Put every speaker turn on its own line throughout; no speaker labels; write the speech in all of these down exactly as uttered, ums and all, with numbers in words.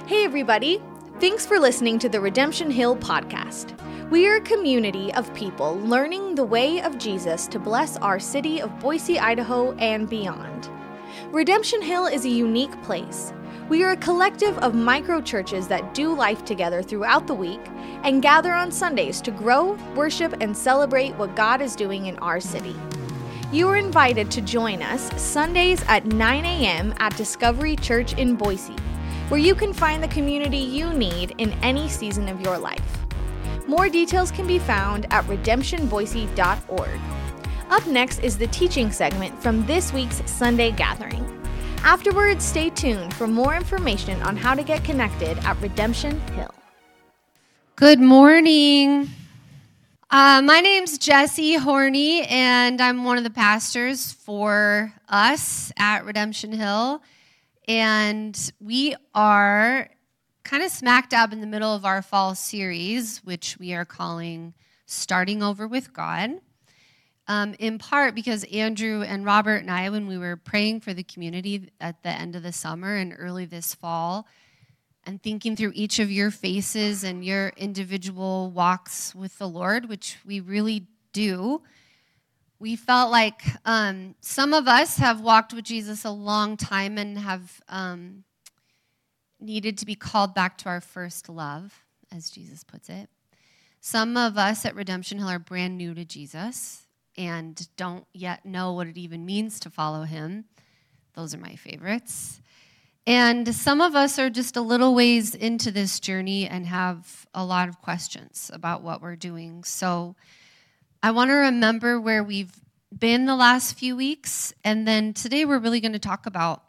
Hey everybody, thanks for listening to the Redemption Hill podcast. We are a community of people learning the way of Jesus to bless our city of Boise, Idaho, and beyond. Redemption Hill is a unique place. We are a collective of micro-churches that do life together throughout the week and gather on Sundays to grow, worship, and celebrate what God is doing in our city. You are invited to join us Sundays at nine a.m. at Discovery Church in Boise, where you can find the community you need in any season of your life. More details can be found at redemption boise dot org. Up next is the teaching segment from this week's Sunday gathering. Afterwards, stay tuned for more information on how to get connected at Redemption Hill.
Good morning. Uh, my name's Jessie Horney, and I'm one of the pastors for us at Redemption Hill. And we are kind of smack dab in the middle of our fall series, which we are calling Starting Over with God. Um, in part because Andrew and Robert and I, when we were praying for the community at the end of the summer and early this fall, and thinking through each of your faces and your individual walks with the Lord, which we really do, we felt like um, some of us have walked with Jesus a long time and have um, needed to be called back to our first love, as Jesus puts it. Some of us at Redemption Hill are brand new to Jesus and don't yet know what it even means to follow him. Those are my favorites. And some of us are just a little ways into this journey and have a lot of questions about what we're doing. So I want to remember where we've been the last few weeks, and then today we're really going to talk about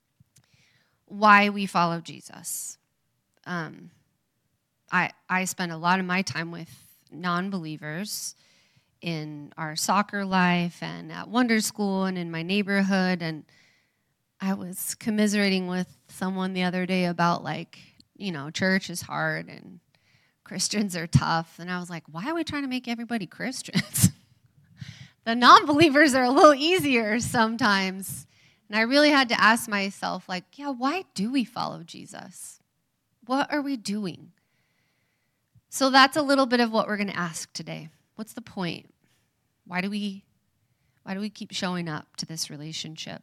why we follow Jesus. Um, I I spend a lot of my time with non-believers in our soccer life and at Wonder School and in my neighborhood, and I was commiserating with someone the other day about, like, you know, church is hard and Christians are tough. And I was like, why are we trying to make everybody Christians? The non-believers are a little easier sometimes. And I really had to ask myself, like, yeah, why do we follow Jesus? What are we doing? So that's a little bit of what we're going to ask today. What's the point? Why do we, why do we keep showing up to this relationship?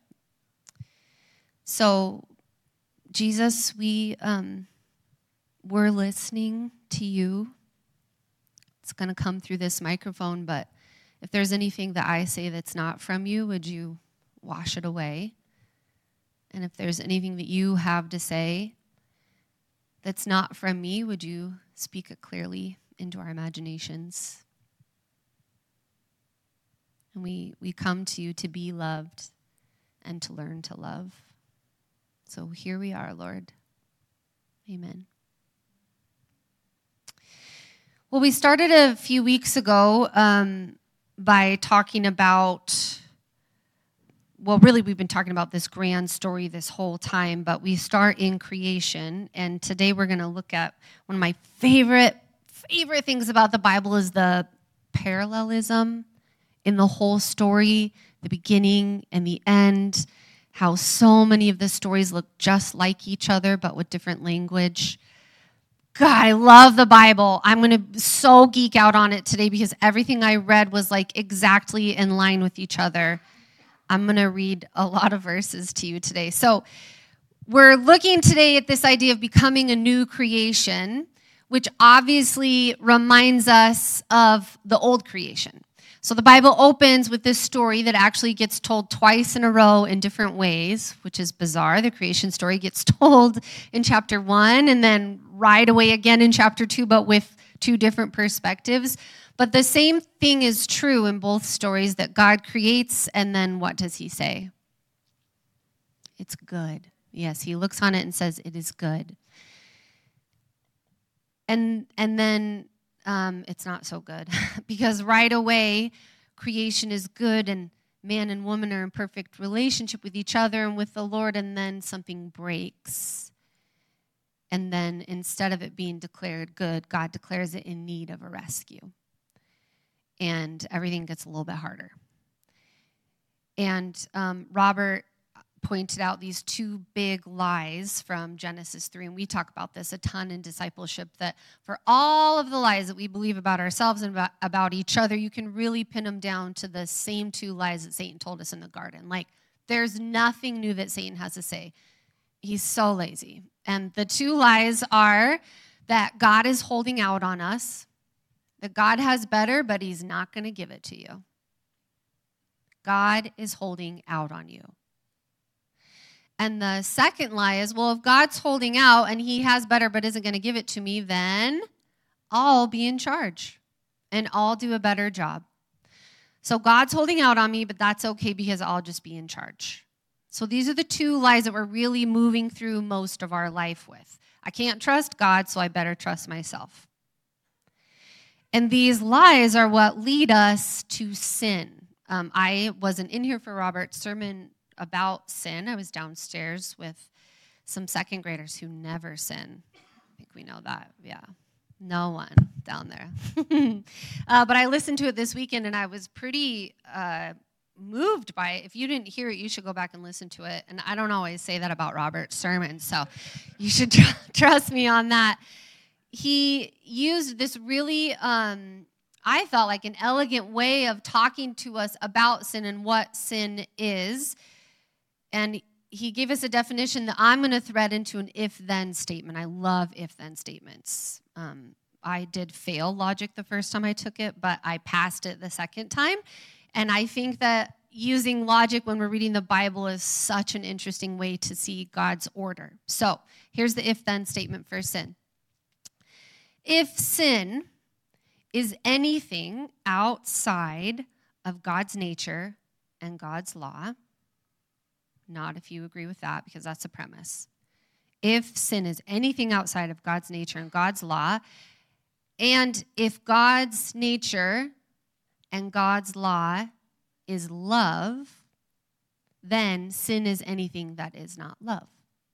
So, Jesus, we, um, we're listening to you. It's going to come through this microphone, but if there's anything that I say that's not from you, would you wash it away? And if there's anything that you have to say that's not from me, would you speak it clearly into our imaginations? And we, we come to you to be loved and to learn to love. So here we are, Lord. Amen. Well, we started a few weeks ago um, by talking about, well, really we've been talking about this grand story this whole time, but we start in creation, and today we're going to look at one of my favorite, favorite things about the Bible is the parallelism in the whole story, the beginning and the end. How so many of the stories look just like each other, but with different language. God, I love the Bible. I'm going to so geek out on it today because everything I read was like exactly in line with each other. I'm going to read a lot of verses to you today. So we're looking today at this idea of becoming a new creation, which obviously reminds us of the old creation. So the Bible opens with this story that actually gets told twice in a row in different ways, which is bizarre. The creation story gets told in chapter one and then right away again in chapter two, but with two different perspectives. But the same thing is true in both stories, that God creates, and then what does he say? It's good. Yes, he looks on it and says, it is good. And, and then Um, it's not so good because right away creation is good and man and woman are in perfect relationship with each other and with the Lord, and then something breaks. And then instead of it being declared good, God declares it in need of a rescue. And everything gets a little bit harder. And um, Robert pointed out these two big lies from Genesis three, and we talk about this a ton in discipleship, that for all of the lies that we believe about ourselves and about, about each other, you can really pin them down to the same two lies that Satan told us in the garden. Like, there's nothing new that Satan has to say. He's so lazy. And the two lies are that God is holding out on us, that God has better, but he's not going to give it to you. God is holding out on you. And the second lie is, well, if God's holding out and he has better but isn't going to give it to me, then I'll be in charge and I'll do a better job. So God's holding out on me, but that's okay because I'll just be in charge. So these are the two lies that we're really moving through most of our life with. I can't trust God, so I better trust myself. And these lies are what lead us to sin. Um, I wasn't in here for Robert's sermon about sin. I was downstairs with some second graders who never sin. I think we know that, yeah. No one down there. uh, but I listened to it this weekend, and I was pretty uh, moved by it. If you didn't hear it, you should go back and listen to it. And I don't always say that about Robert's sermon, so you should tr- trust me on that. He used this really, um, I felt like an elegant way of talking to us about sin and what sin is. And he gave us a definition that I'm going to thread into an if-then statement. I love if-then statements. Um, I did fail logic the first time I took it, but I passed it the second time. And I think that using logic when we're reading the Bible is such an interesting way to see God's order. So here's the if-then statement for sin. If sin is anything outside of God's nature and God's law, not if you agree with that, because that's a premise. If sin is anything outside of God's nature and God's law, and if God's nature and God's law is love, then sin is anything that is not love.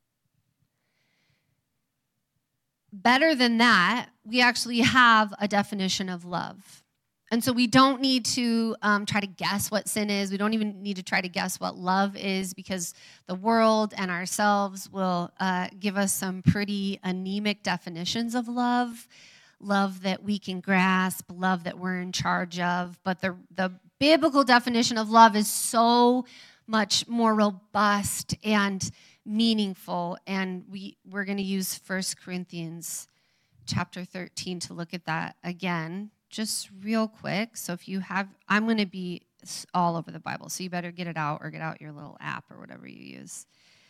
Better than that, we actually have a definition of love. And so we don't need to um, try to guess what sin is. We don't even need to try to guess what love is, because the world and ourselves will uh, give us some pretty anemic definitions of love. Love that we can grasp, love that we're in charge of. But the, the biblical definition of love is so much more robust and meaningful. And we, we're going to use First Corinthians chapter thirteen to look at that again. Just real quick. So if you have, I'm going to be all over the Bible, so you better get it out or get out your little app or whatever you use.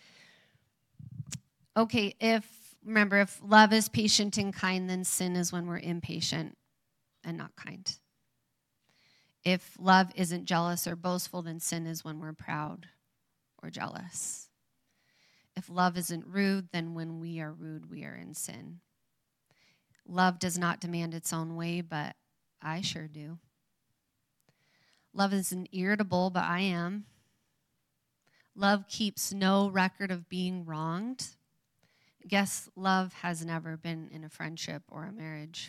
Okay, if, remember, if love is patient and kind, then sin is when we're impatient and not kind. If love isn't jealous or boastful, then sin is when we're proud or jealous. If love isn't rude, then when we are rude, we are in sin. Love does not demand its own way, but I sure do. Love isn't irritable, but I am. Love keeps no record of being wronged. Guess love has never been in a friendship or a marriage.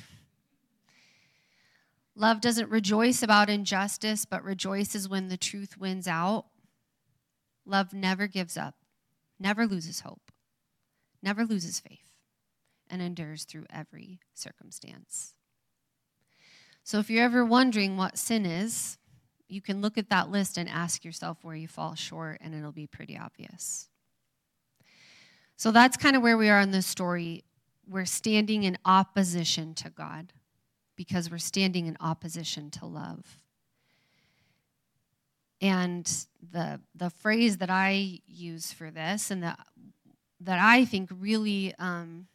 Love doesn't rejoice about injustice, but rejoices when the truth wins out. Love never gives up, never loses hope, never loses faith, and endures through every circumstance. So if you're ever wondering what sin is, you can look at that list and ask yourself where you fall short, and it'll be pretty obvious. So that's kind of where we are in this story. We're standing in opposition to God because we're standing in opposition to love. And the the phrase that I use for this, and that that I think really um,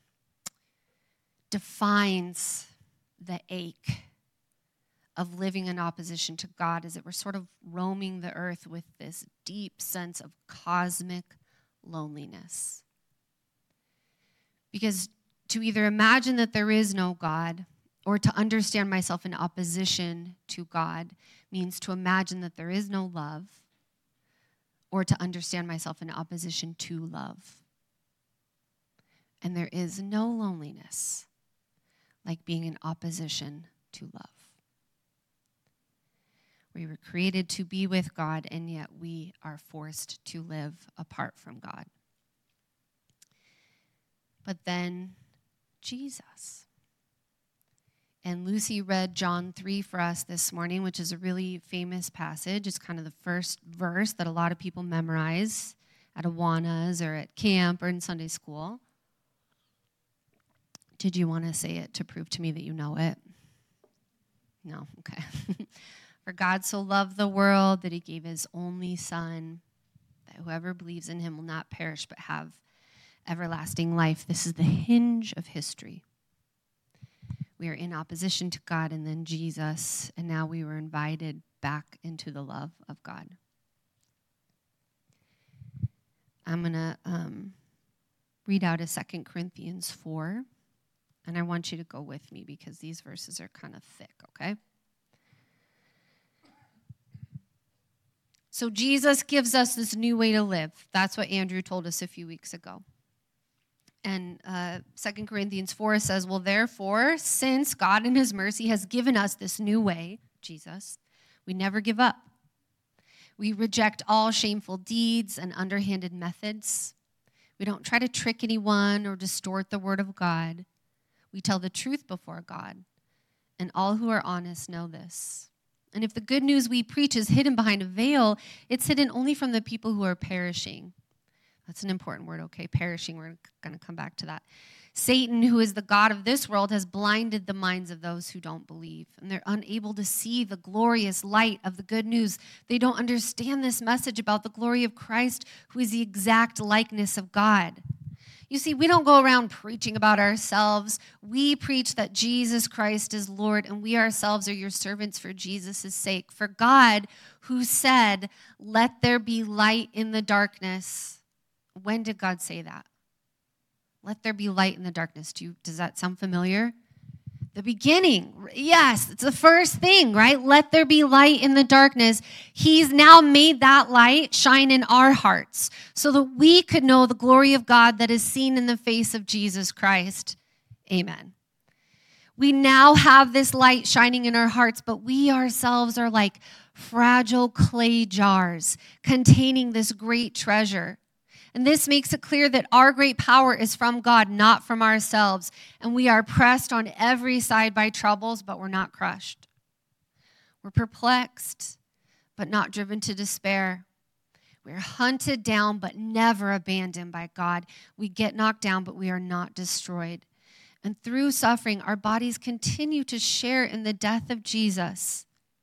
defines the ache of living in opposition to God, is that we're sort of roaming the earth with this deep sense of cosmic loneliness. Because to either imagine that there is no God or to understand myself in opposition to God means to imagine that there is no love, or to understand myself in opposition to love. And there is no loneliness like being in opposition to love. We were created to be with God, and yet we are forced to live apart from God. But then Jesus. And Lucy read John three for us this morning, which is a really famous passage. It's kind of the first verse that a lot of people memorize at Awanas or at camp or in Sunday school. Did you want to say it to prove to me that you know it? No? Okay. For God so loved the world that he gave his only Son, that whoever believes in him will not perish but have everlasting life. This is the hinge of history. We are in opposition to God and then Jesus, and now we were invited back into the love of God. I'm going to um, read out of Second Corinthians four, and I want you to go with me because these verses are kind of thick, okay? So Jesus gives us this new way to live. That's what Andrew told us a few weeks ago. And uh, Second Corinthians four says, well, therefore, since God in his mercy has given us this new way, Jesus, we never give up. We reject all shameful deeds and underhanded methods. We don't try to trick anyone or distort the word of God. We tell the truth before God, and all who are honest know this. And if the good news we preach is hidden behind a veil, it's hidden only from the people who are perishing. That's an important word, okay? Perishing, we're going to come back to that. Satan, who is the god of this world, has blinded the minds of those who don't believe, and they're unable to see the glorious light of the good news. They don't understand this message about the glory of Christ, who is the exact likeness of God. You see, we don't go around preaching about ourselves. We preach that Jesus Christ is Lord, and we ourselves are your servants for Jesus' sake. For God, who said, let there be light in the darkness. When did God say that? Let there be light in the darkness. Do you, does that sound familiar? The beginning. Yes, it's the first thing, right? Let there be light in the darkness. He's now made that light shine in our hearts so that we could know the glory of God that is seen in the face of Jesus Christ. Amen. We now have this light shining in our hearts, but we ourselves are like fragile clay jars containing this great treasure. And this makes it clear that our great power is from God, not from ourselves. And we are pressed on every side by troubles, but we're not crushed. We're perplexed, but not driven to despair. We're hunted down, but never abandoned by God. We get knocked down, but we are not destroyed. And through suffering, our bodies continue to share in the death of Jesus.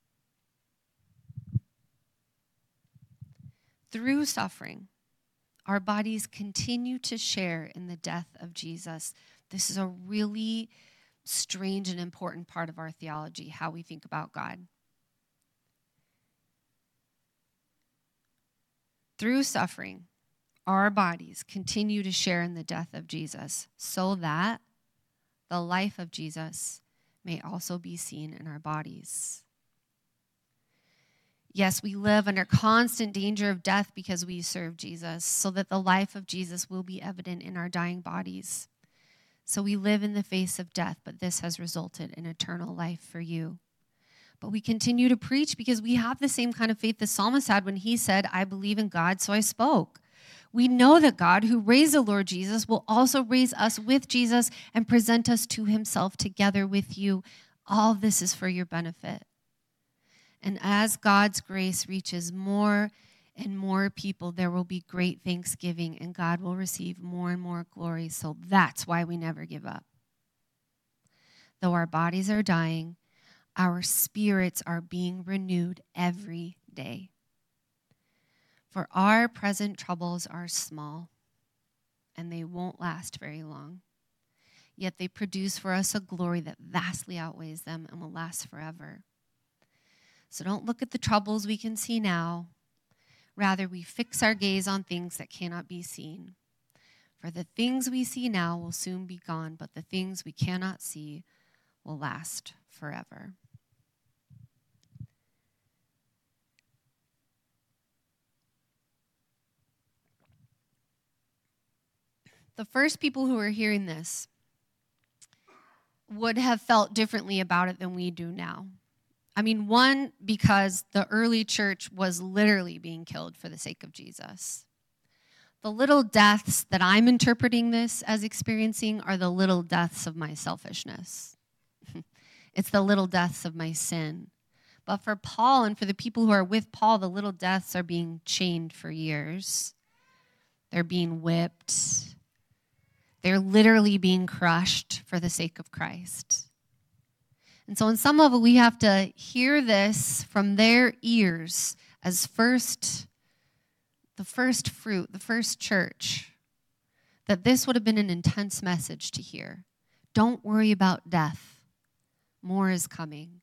Through suffering, our bodies continue to share in the death of Jesus. This is a really strange and important part of our theology, how we think about God. Through suffering, our bodies continue to share in the death of Jesus so that the life of Jesus may also be seen in our bodies. Yes, we live under constant danger of death because we serve Jesus, so that the life of Jesus will be evident in our dying bodies. So we live in the face of death, but this has resulted in eternal life for you. But we continue to preach because we have the same kind of faith the psalmist had when he said, I believe in God, so I spoke. We know that God, who raised the Lord Jesus, will also raise us with Jesus and present us to himself together with you. All this is for your benefit. And as God's grace reaches more and more people, there will be great thanksgiving, and God will receive more and more glory. So that's why we never give up. Though our bodies are dying, our spirits are being renewed every day. For our present troubles are small, and they won't last very long. Yet they produce for us a glory that vastly outweighs them and will last forever. So don't look at the troubles we can see now. Rather, we fix our gaze on things that cannot be seen. For the things we see now will soon be gone, but the things we cannot see will last forever. The first people who were hearing this would have felt differently about it than we do now. I mean, one, because the early church was literally being killed for the sake of Jesus. The little deaths that I'm interpreting this as experiencing are the little deaths of my selfishness. It's the little deaths of my sin. But for Paul and for the people who are with Paul, the little deaths are being chained for years. They're being whipped. They're literally being crushed for the sake of Christ. And so on some level, we have to hear this from their ears as first, the first fruit, the first church, that this would have been an intense message to hear. Don't worry about death. More is coming.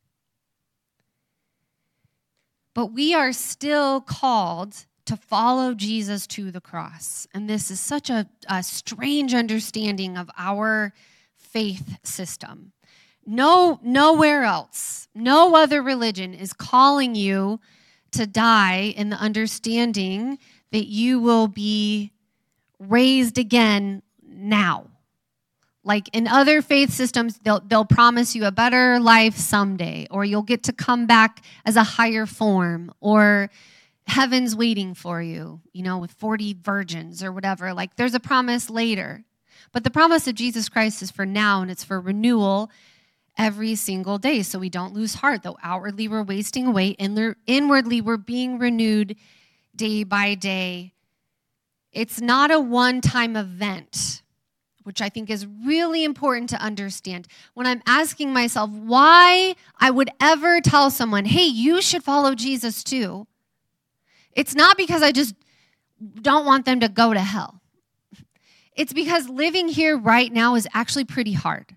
But we are still called to follow Jesus to the cross. And this is such a, a strange understanding of our faith system. No, nowhere else, no other religion is calling you to die in the understanding that you will be raised again now. Like in other faith systems, they'll, they'll promise you a better life someday, or you'll get to come back as a higher form, or heaven's waiting for you, you know, with forty virgins or whatever. Like there's a promise later. But the promise of Jesus Christ is for now, and it's for renewal every single day, so we don't lose heart. Though outwardly we're wasting away, inwardly we're being renewed day by day. It's not a one-time event, which I think is really important to understand. When I'm asking myself why I would ever tell someone, hey, you should follow Jesus too, it's not because I just don't want them to go to hell. It's because living here right now is actually pretty hard.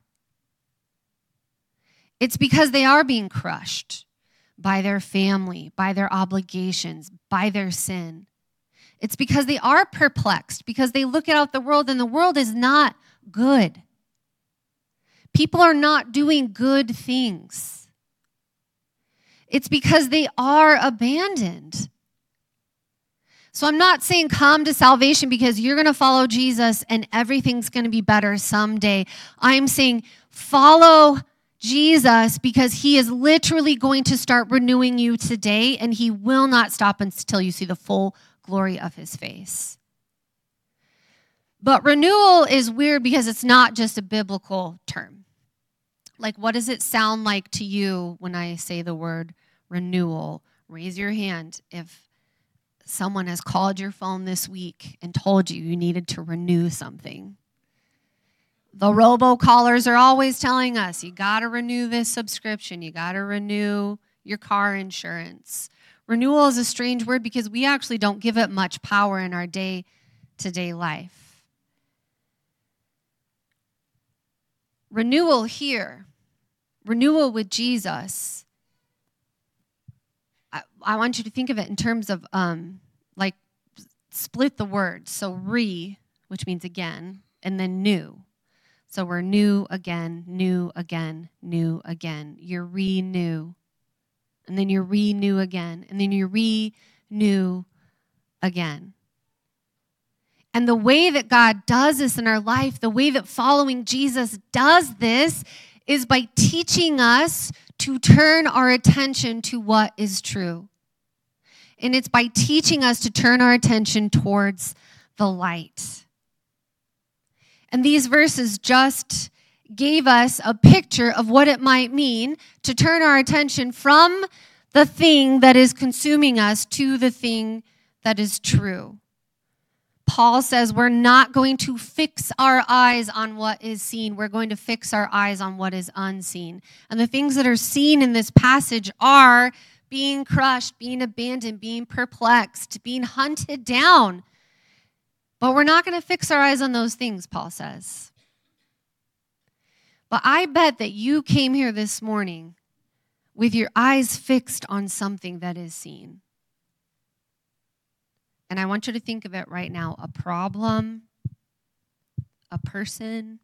It's because they are being crushed by their family, by their obligations, by their sin. It's because they are perplexed, because they look out the world and the world is not good. People are not doing good things. It's because they are abandoned. So I'm not saying come to salvation because you're going to follow Jesus and everything's going to be better someday. I'm saying follow Jesus because he is literally going to start renewing you today, and he will not stop until you see the full glory of his face. But renewal is weird because it's not just a biblical term. Like, what does it sound like to you when I say the word renewal? Raise your hand if someone has called your phone this week and told you you needed to renew something. The robocallers are always telling us, you got to renew this subscription. You got to renew your car insurance. Renewal is a strange word because we actually don't give it much power in our day-to-day life. Renewal here, renewal with Jesus, I, I want you to think of it in terms of um, like split the word. So re, which means again, and then new. So we're new again, new again, new again. You're renew. And then you're renew again. And then you're renew again. And the way that God does this in our life, the way that following Jesus does this, is by teaching us to turn our attention to what is true. And it's by teaching us to turn our attention towards the light. And these verses just gave us a picture of what it might mean to turn our attention from the thing that is consuming us to the thing that is true. Paul says we're not going to fix our eyes on what is seen. We're going to fix our eyes on what is unseen. And the things that are seen in this passage are being crushed, being abandoned, being perplexed, being hunted down. But we're not going to fix our eyes on those things, Paul says. But I bet that you came here this morning with your eyes fixed on something that is seen. And I want you to think of it right now, a problem, a person.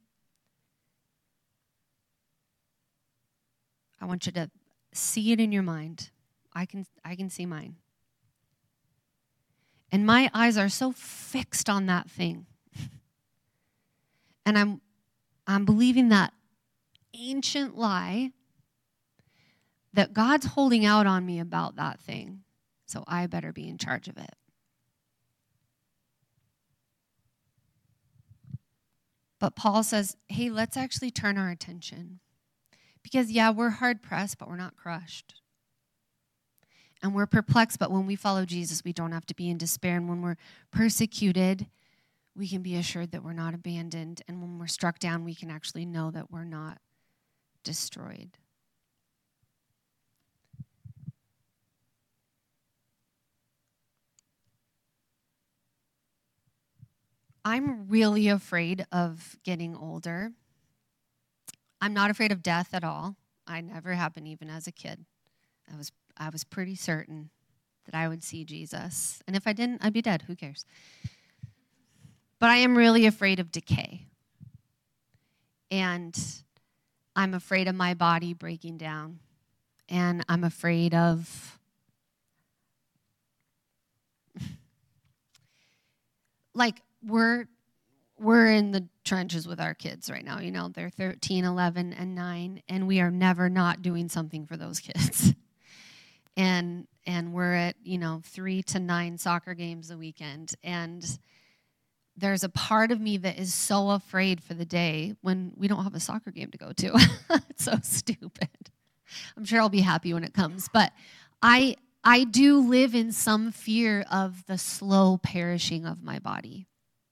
I want you to see it in your mind. I can, I can see mine. And my eyes are so fixed on that thing. And I'm I'm believing that ancient lie that God's holding out on me about that thing, so I better be in charge of it. But Paul says, hey, let's actually turn our attention. Because, yeah, we're hard-pressed, but we're not crushed. And we're perplexed, but when we follow Jesus, we don't have to be in despair. And when we're persecuted, we can be assured that we're not abandoned. And when we're struck down, we can actually know that we're not destroyed. I'm really afraid of getting older. I'm not afraid of death at all. I never have been, even as a kid. I was I was pretty certain that I would see Jesus. And if I didn't, I'd be dead. Who cares? But I am really afraid of decay. And I'm afraid of my body breaking down. And I'm afraid of like we're we're in the trenches with our kids right now. You know, they're thirteen, eleven, and nine, and we are never not doing something for those kids. and and we're at, you know, three to nine soccer games a weekend. And there's a part of me that is so afraid for the day when we don't have a soccer game to go to. It's so stupid. I'm sure I'll be happy when it comes. But I I do live in some fear of the slow perishing of my body.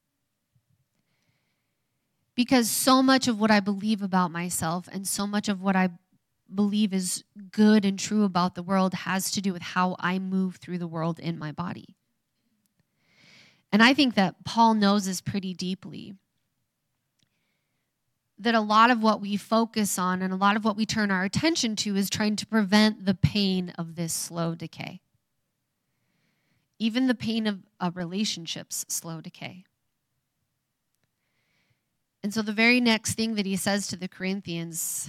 Because so much of what I believe about myself and so much of what I believe is good and true about the world has to do with how I move through the world in my body. And I think that Paul knows this pretty deeply. That a lot of what we focus on and a lot of what we turn our attention to is trying to prevent the pain of this slow decay. Even the pain of, of relationships, slow decay. And so the very next thing that he says to the Corinthians,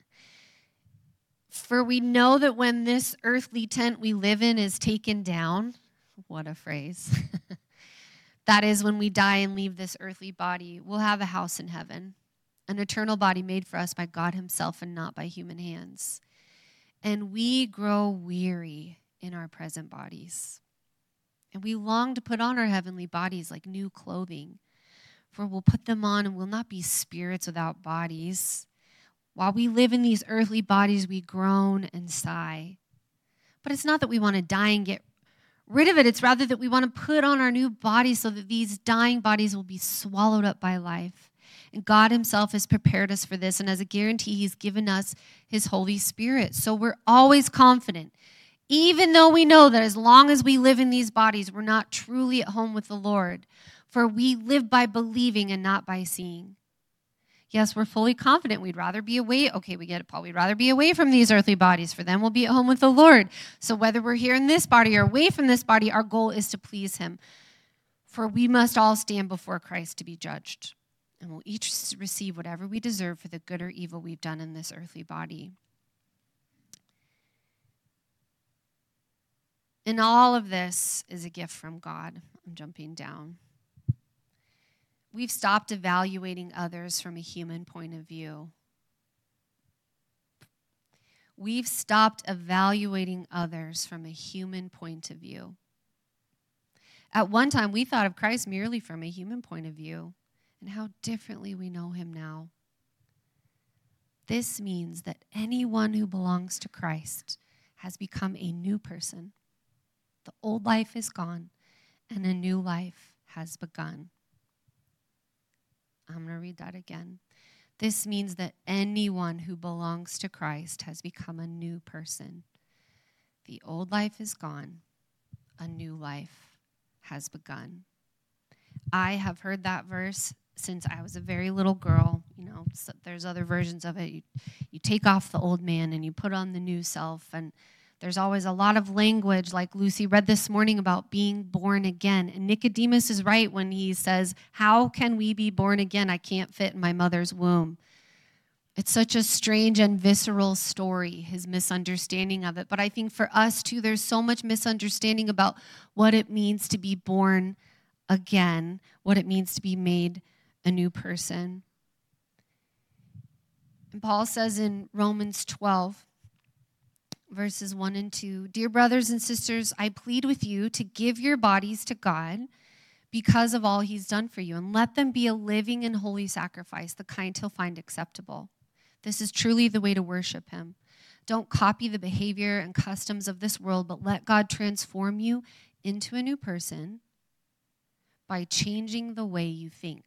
for we know that when this earthly tent we live in is taken down, what a phrase, that is when we die and leave this earthly body, we'll have a house in heaven, an eternal body made for us by God himself and not by human hands. And we grow weary in our present bodies. And we long to put on our heavenly bodies like new clothing. For we'll put them on and we'll not be spirits without bodies. While we live in these earthly bodies, we groan and sigh. But it's not that we want to die and get rid of it. It's rather that we want to put on our new bodies so that these dying bodies will be swallowed up by life. And God himself has prepared us for this. And as a guarantee, he's given us his Holy Spirit. So we're always confident. Even though we know that as long as we live in these bodies, we're not truly at home with the Lord. For we live by believing and not by seeing. Yes, we're fully confident we'd rather be away. Okay, we get it, Paul. We'd rather be away from these earthly bodies, for then we'll be at home with the Lord. So whether we're here in this body or away from this body, our goal is to please him. For we must all stand before Christ to be judged. And we'll each receive whatever we deserve for the good or evil we've done in this earthly body. And all of this is a gift from God. I'm jumping down. We've stopped evaluating others from a human point of view. We've stopped evaluating others from a human point of view. At one time, we thought of Christ merely from a human point of view, and how differently we know him now. This means that anyone who belongs to Christ has become a new person. The old life is gone, and a new life has begun. I'm going to read that again. This means that anyone who belongs to Christ has become a new person. The old life is gone. A new life has begun. I have heard that verse since I was a very little girl. You know, so there's other versions of it. You, you take off the old man and you put on the new self. And there's always a lot of language, like Lucy read this morning, about being born again. And Nicodemus is right when he says, how can we be born again? I can't fit in my mother's womb. It's such a strange and visceral story, his misunderstanding of it. But I think for us, too, there's so much misunderstanding about what it means to be born again, what it means to be made a new person. And Paul says in Romans twelve, verses one and two. Dear brothers and sisters, I plead with you to give your bodies to God because of all he's done for you, and let them be a living and holy sacrifice, the kind he'll find acceptable. This is truly the way to worship him. Don't copy the behavior and customs of this world, but let God transform you into a new person by changing the way you think.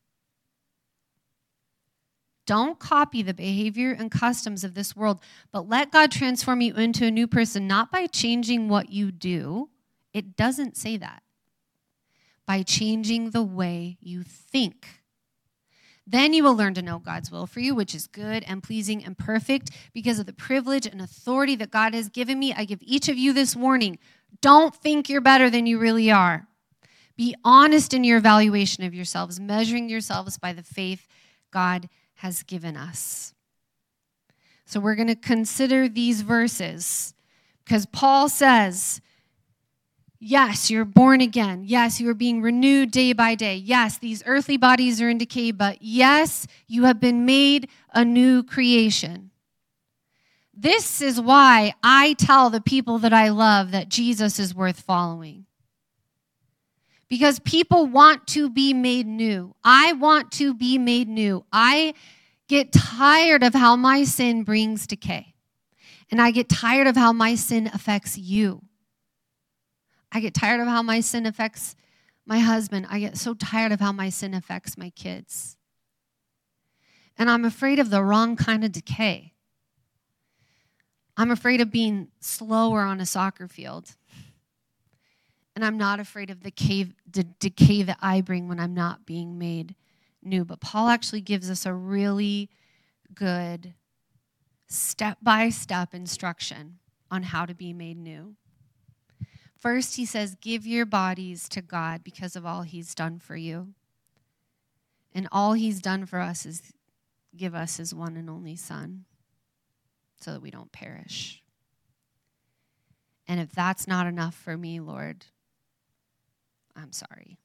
Don't copy the behavior and customs of this world, but let God transform you into a new person, not by changing what you do. It doesn't say that. By changing the way you think. Then you will learn to know God's will for you, which is good and pleasing and perfect. Because of the privilege and authority that God has given me, I give each of you this warning. Don't think you're better than you really are. Be honest in your evaluation of yourselves, measuring yourselves by the faith God has given us. So we're going to consider these verses because Paul says, yes, you're born again. Yes, you are being renewed day by day. Yes, these earthly bodies are in decay, but yes, you have been made a new creation. This is why I tell the people that I love that Jesus is worth following. Because people want to be made new. I want to be made new. I get tired of how my sin brings decay. And I get tired of how my sin affects you. I get tired of how my sin affects my husband. I get so tired of how my sin affects my kids. And I'm afraid of the wrong kind of decay. I'm afraid of being slower on a soccer field. And I'm not afraid of the, cave, the decay that I bring when I'm not being made new. But Paul actually gives us a really good step-by-step instruction on how to be made new. First, he says, give your bodies to God because of all he's done for you. And all he's done for us is give us his one and only Son so that we don't perish. And if that's not enough for me, Lord, I'm sorry.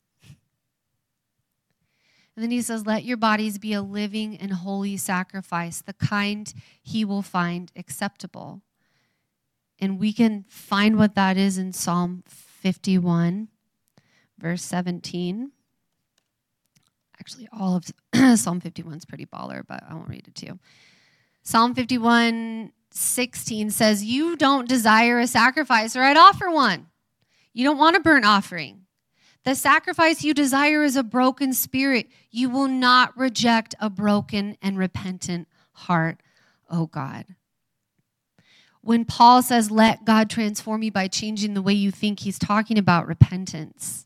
And then he says, let your bodies be a living and holy sacrifice, the kind he will find acceptable. And we can find what that is in Psalm fifty-one, verse seventeen. Actually, all of Psalm fifty-one is pretty baller, but I won't read it to you. Psalm fifty-one, sixteen says, you don't desire a sacrifice, or I'd offer one. You don't want a burnt offering. The sacrifice you desire is a broken spirit. You will not reject a broken and repentant heart, oh God. When Paul says, let God transform you by changing the way you think, he's talking about repentance.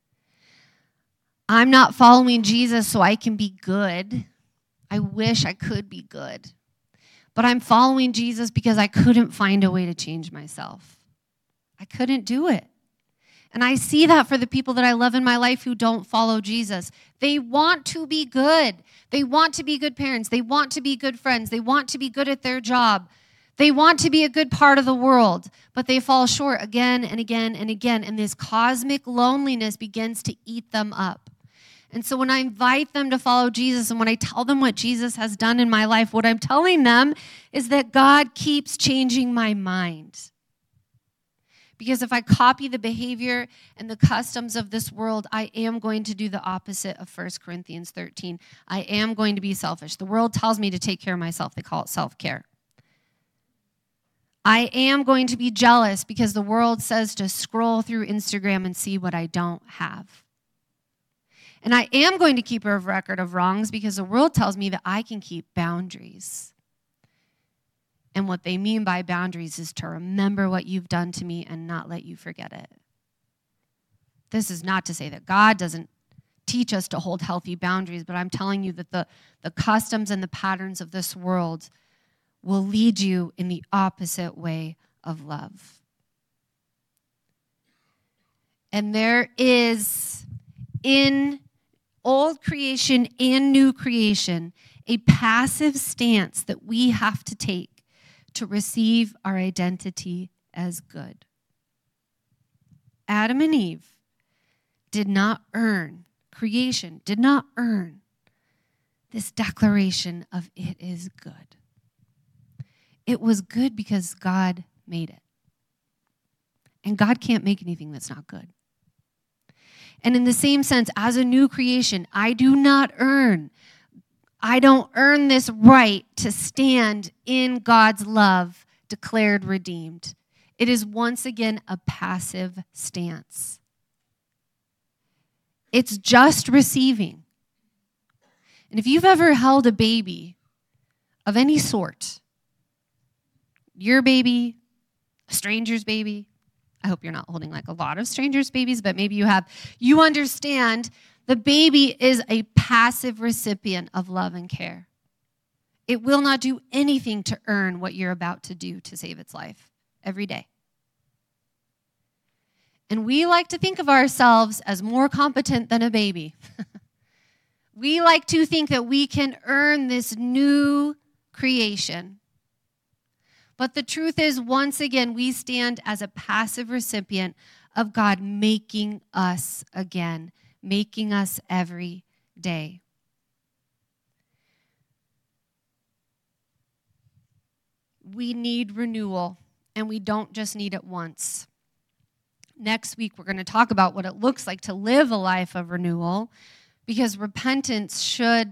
I'm not following Jesus so I can be good. I wish I could be good. But I'm following Jesus because I couldn't find a way to change myself. I couldn't do it. And I see that for the people that I love in my life who don't follow Jesus. They want to be good. They want to be good parents. They want to be good friends. They want to be good at their job. They want to be a good part of the world, but they fall short again and again and again. And this cosmic loneliness begins to eat them up. And so when I invite them to follow Jesus and when I tell them what Jesus has done in my life, what I'm telling them is that God keeps changing my mind. Because if I copy the behavior and the customs of this world, I am going to do the opposite of First Corinthians thirteen. I am going to be selfish. The world tells me to take care of myself. They call it self-care. I am going to be jealous because the world says to scroll through Instagram and see what I don't have. And I am going to keep a record of wrongs because the world tells me that I can keep boundaries. And what they mean by boundaries is to remember what you've done to me and not let you forget it. This is not to say that God doesn't teach us to hold healthy boundaries, but I'm telling you that the, the customs and the patterns of this world will lead you in the opposite way of love. And there is, in old creation and new creation, a passive stance that we have to take to receive our identity as good. Adam and Eve did not earn, creation did not earn this declaration of it is good. It was good because God made it. And God can't make anything that's not good. And in the same sense, as a new creation, I do not earn. I don't earn this right to stand in God's love, declared redeemed. It is once again a passive stance. It's just receiving. And if you've ever held a baby of any sort, your baby, a stranger's baby, I hope you're not holding like a lot of strangers' babies, but maybe you have. You understand the baby is a passive recipient of love and care. It will not do anything to earn what you're about to do to save its life every day. And we like to think of ourselves as more competent than a baby. We like to think that we can earn this new creation. But the truth is, once again, we stand as a passive recipient of God making us again, making us every day. We need renewal, and we don't just need it once. Next week, we're going to talk about what it looks like to live a life of renewal, because repentance should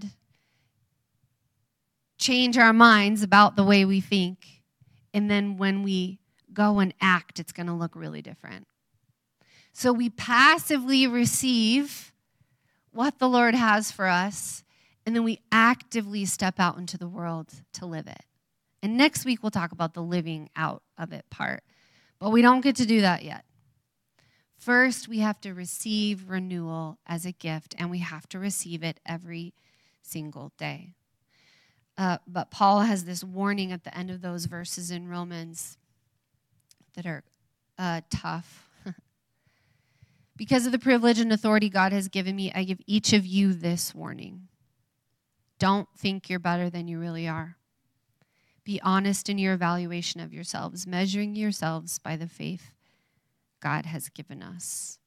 change our minds about the way we think. And then when we go and act, it's going to look really different. So we passively receive what the Lord has for us, and then we actively step out into the world to live it. And next week, we'll talk about the living out of it part. But we don't get to do that yet. First, we have to receive renewal as a gift, and we have to receive it every single day. Uh, but Paul has this warning at the end of those verses in Romans that are uh, tough. Because of the privilege and authority God has given me, I give each of you this warning. Don't think you're better than you really are. Be honest in your evaluation of yourselves, measuring yourselves by the faith God has given us.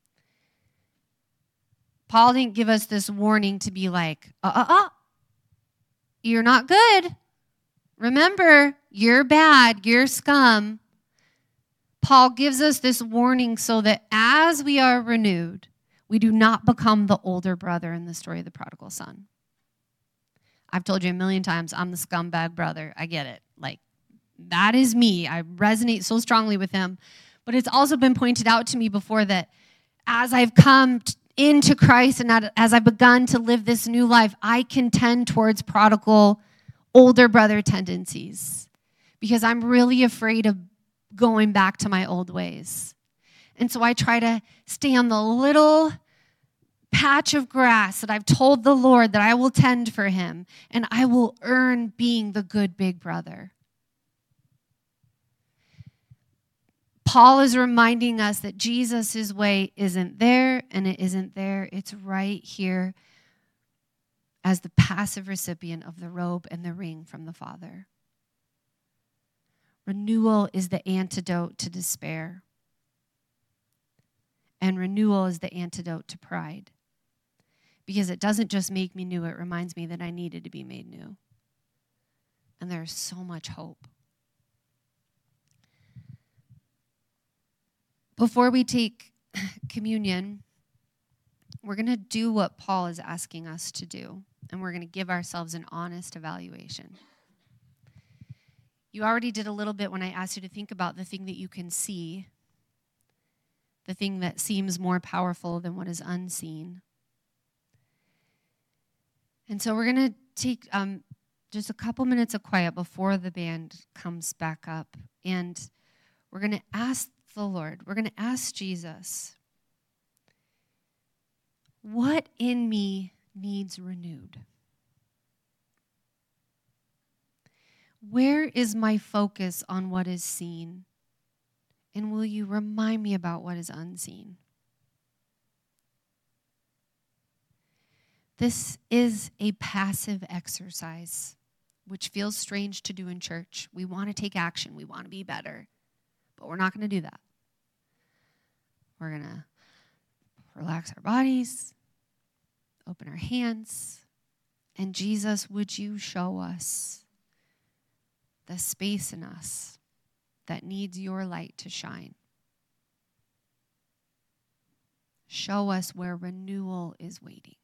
Paul didn't give us this warning to be like, uh-uh-uh. You're not good. Remember, you're bad. You're scum. Paul gives us this warning so that as we are renewed, we do not become the older brother in the story of the prodigal son. I've told you a million times, I'm the scumbag brother. I get it. Like, that is me. I resonate so strongly with him. But it's also been pointed out to me before that as I've come t- into Christ and as I've begun to live this new life, I can tend towards prodigal older brother tendencies because I'm really afraid of going back to my old ways. And so I try to stay on the little patch of grass that I've told the Lord that I will tend for him, and I will earn being the good big brother. Paul is reminding us that Jesus' way isn't there, and it isn't there. It's right here as the passive recipient of the robe and the ring from the Father. Renewal is the antidote to despair. And renewal is the antidote to pride. Because it doesn't just make me new, it reminds me that I needed to be made new. And there's so much hope. Before we take communion, we're going to do what Paul is asking us to do, and we're going to give ourselves an honest evaluation. You already did a little bit when I asked you to think about the thing that you can see, the thing that seems more powerful than what is unseen. And so we're going to take um, just a couple minutes of quiet before the band comes back up, and we're going to ask the Lord, we're going to ask Jesus, what in me needs renewed? Where is my focus on what is seen? And will you remind me about what is unseen? This is a passive exercise, which feels strange to do in church. We want to take action. We want to be better. But we're not going to do that. We're going to relax our bodies, open our hands, and Jesus, would you show us the space in us that needs your light to shine. Show us where renewal is waiting.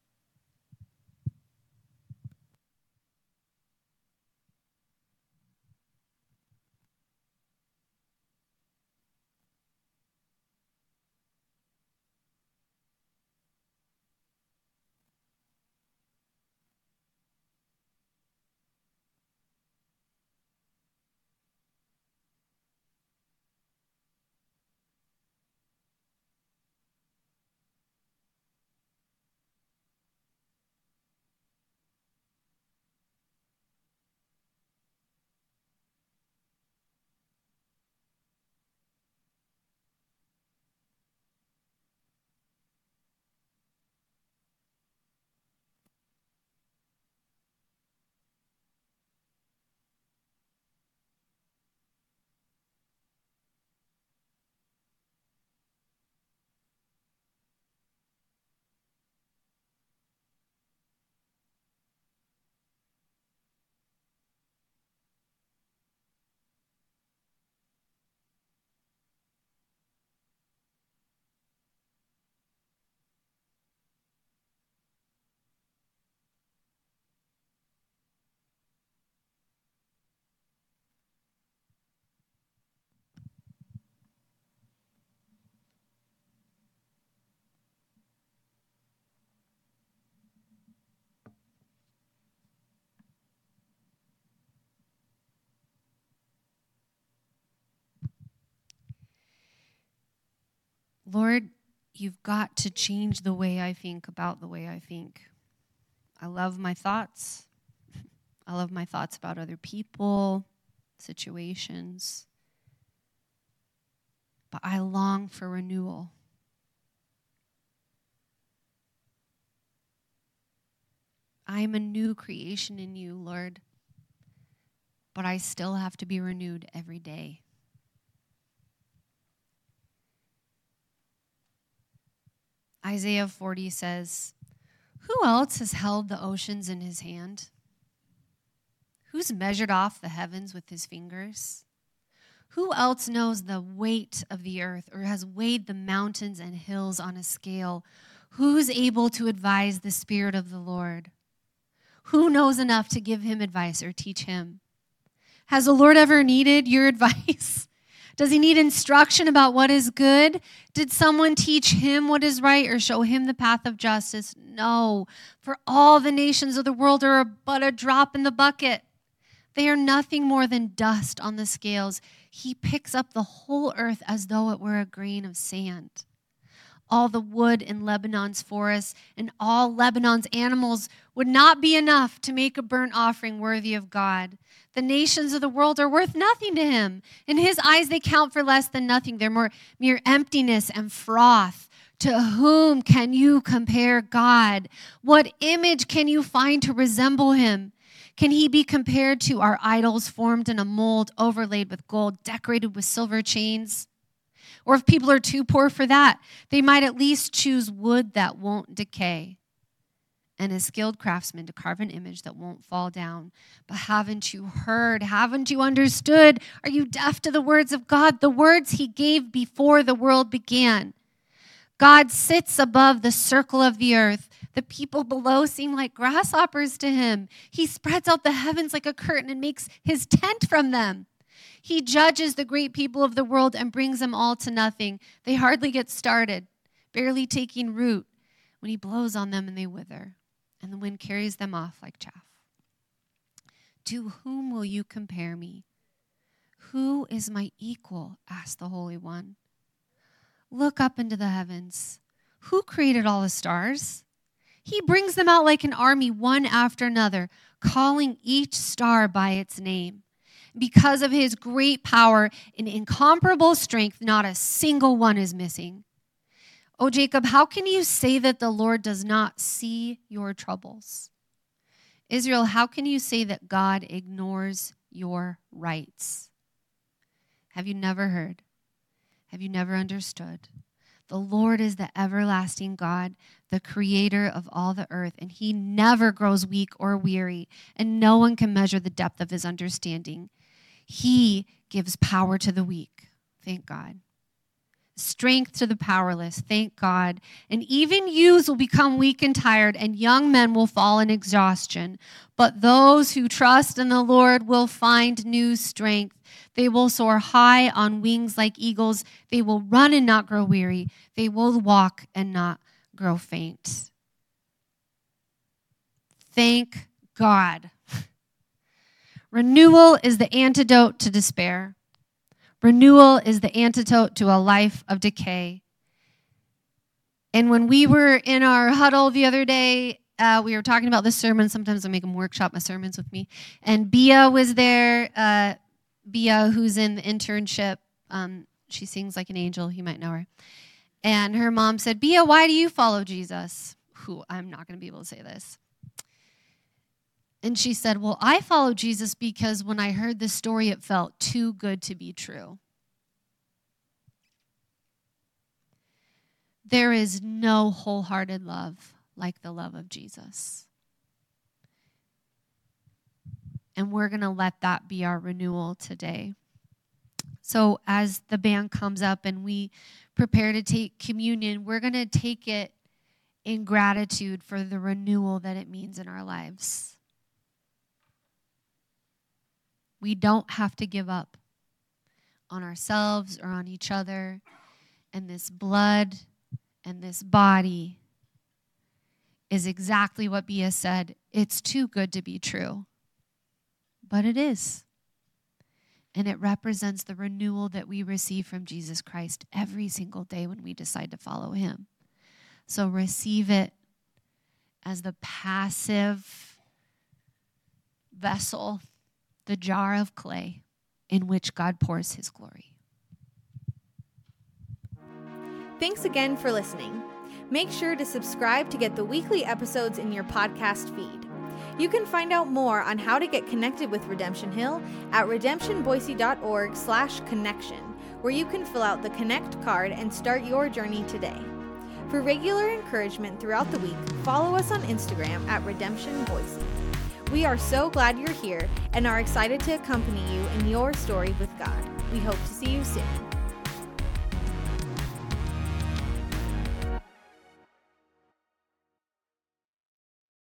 Lord, you've got to change the way I think about the way I think. I love my thoughts. I love my thoughts about other people, situations. But I long for renewal. I am a new creation in you, Lord, but I still have to be renewed every day. Isaiah forty says, "Who else has held the oceans in his hand? Who's measured off the heavens with his fingers? Who else knows the weight of the earth or has weighed the mountains and hills on a scale? Who's able to advise the Spirit of the Lord? Who knows enough to give him advice or teach him? Has the Lord ever needed your advice? Does he need instruction about what is good? Did someone teach him what is right or show him the path of justice? No, for all the nations of the world are but a drop in the bucket. They are nothing more than dust on the scales. He picks up the whole earth as though it were a grain of sand. All the wood in Lebanon's forests and all Lebanon's animals would not be enough to make a burnt offering worthy of God. The nations of the world are worth nothing to him. In his eyes, they count for less than nothing. They're more mere emptiness and froth. To whom can you compare God? What image can you find to resemble him? Can he be compared to our idols formed in a mold, overlaid with gold, decorated with silver chains? Or if people are too poor for that, they might at least choose wood that won't decay and a skilled craftsman to carve an image that won't fall down. But haven't you heard? Haven't you understood? Are you deaf to the words of God? The words he gave before the world began. God sits above the circle of the earth. The people below seem like grasshoppers to him. He spreads out the heavens like a curtain and makes his tent from them. He judges the great people of the world and brings them all to nothing. They hardly get started, barely taking root, when he blows on them and they wither, and the wind carries them off like chaff. To whom will you compare me? Who is my equal? Asked the Holy One. Look up into the heavens. Who created all the stars? He brings them out like an army, one after another, calling each star by its name. Because of his great power and incomparable strength, not a single one is missing. O Jacob, how can you say that the Lord does not see your troubles? Israel, how can you say that God ignores your rights? Have you never heard? Have you never understood? The Lord is the everlasting God, the creator of all the earth, and he never grows weak or weary, and no one can measure the depth of his understanding. He gives power to the weak. Thank God. Strength to the powerless. Thank God. And even youths will become weak and tired, and young men will fall in exhaustion. But those who trust in the Lord will find new strength. They will soar high on wings like eagles. They will run and not grow weary. They will walk and not grow faint. Thank God. Renewal is the antidote to despair. Renewal is the antidote to a life of decay. And when we were in our huddle the other day, uh, we were talking about this sermon. Sometimes I make them workshop my sermons with me. And Bia was there. Uh, Bia, who's in the internship. Um, she sings like an angel. You might know her. And her mom said, Bia, why do you follow Jesus? Who, I'm not going to be able to say this. And she said, well, I follow Jesus because when I heard this story, it felt too good to be true. There is no wholehearted love like the love of Jesus. And we're going to let that be our renewal today. So as the band comes up and we prepare to take communion, we're going to take it in gratitude for the renewal that it means in our lives. We don't have to give up on ourselves or on each other. And this blood and this body is exactly what Bia said. It's too good to be true. But it is. And it represents the renewal that we receive from Jesus Christ every single day when we decide to follow him. So receive it as the passive vessel, the jar of clay in which God pours his glory.
Thanks again for listening. Make sure to subscribe to get the weekly episodes in your podcast feed. You can find out more on how to get connected with Redemption Hill at redemptionboise.org slash connection, where you can fill out the Connect card and start your journey today. For regular encouragement throughout the week, follow us on Instagram at Redemption Boise. We are so glad you're here and are excited to accompany you in your story with God. We hope to see you soon.